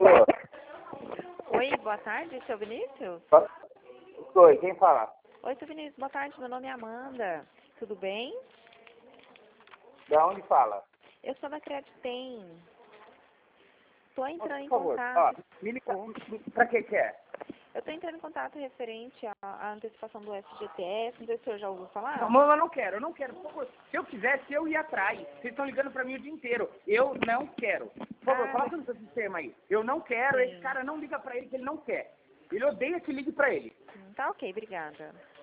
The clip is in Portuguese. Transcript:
Alô? Oi, boa tarde, seu Vinícius? Oi, quem fala? Oi, seu Vinícius, boa tarde, meu nome é Amanda. Tudo bem? Da onde fala? Eu sou da Creditem. Estou entrando em Por favor, contato. me liga. Pra que é? Eu estou entrando em contato referente à antecipação do FGTS. Não sei se o senhor já ouviu falar. Não, eu não quero, por favor. Se eu quisesse, eu ia atrás. Vocês estão ligando pra mim o dia inteiro. Eu não quero. Por favor, coloca no seu sistema aí. Eu não quero, Sim. esse cara não liga pra ele que ele não quer. Ele odeia que ligue pra ele. Tá ok, obrigada.